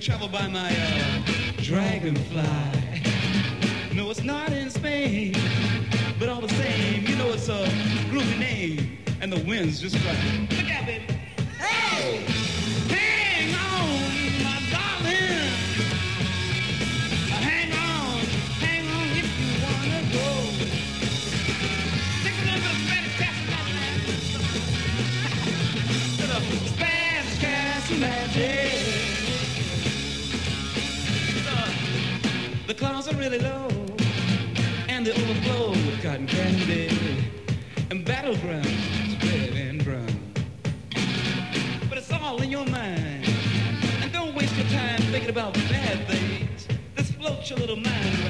travel by my dragonfly. No, it's not in Spain, but all the same, you know it's a groovy name, and the wind's just right. Look out, baby. Hey! Hang on, my darling. Hang on if you wanna go. Take a little bit of Spanish castle magic. Spanish castle magic. The clouds are really low, and they overflow with cotton candy and battlegrounds, red and brown. But it's all in your mind, and don't waste your time thinking about bad things. Just float your little mind